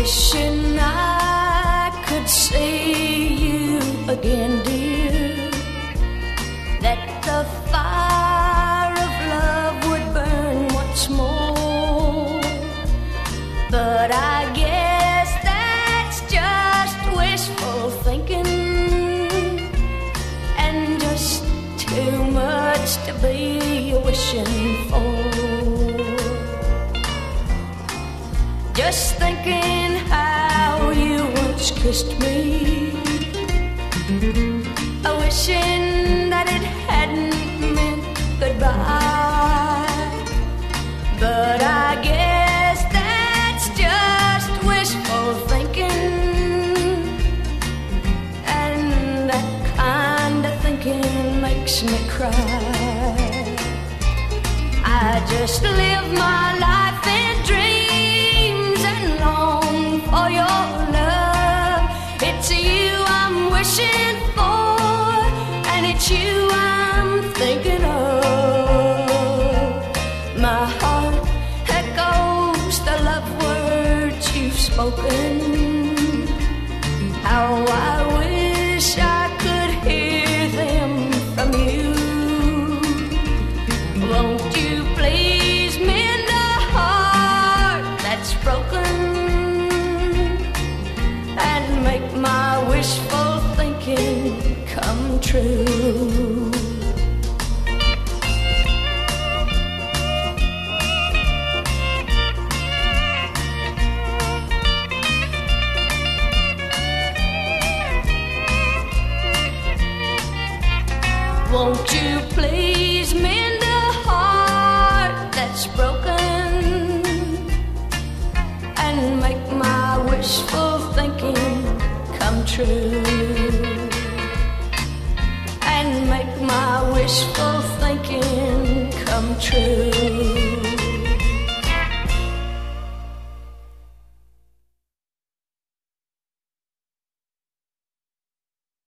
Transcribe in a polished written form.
Wishing I could see you again, dear, that the fire of love would burn once more. But I guess that's just wishful thinking, and just too much to be wishing for. Just thinking how you once kissed me, wishing that it hadn't meant goodbye. But I guess that's just wishful thinking, and that kind of thinking makes me cry. I just live my life in dreams and long for your love. It's you I'm wishing for, and it's you I'm thinking of. My heart echoes the love words you've spoken. How I wish I could hear them from you. Won't you please mend a heart that's broken, and make my wishful thinking come true? Won't you please mend a heart that's broken, and make my wishful thinking come true, and make my wishful thinking come true.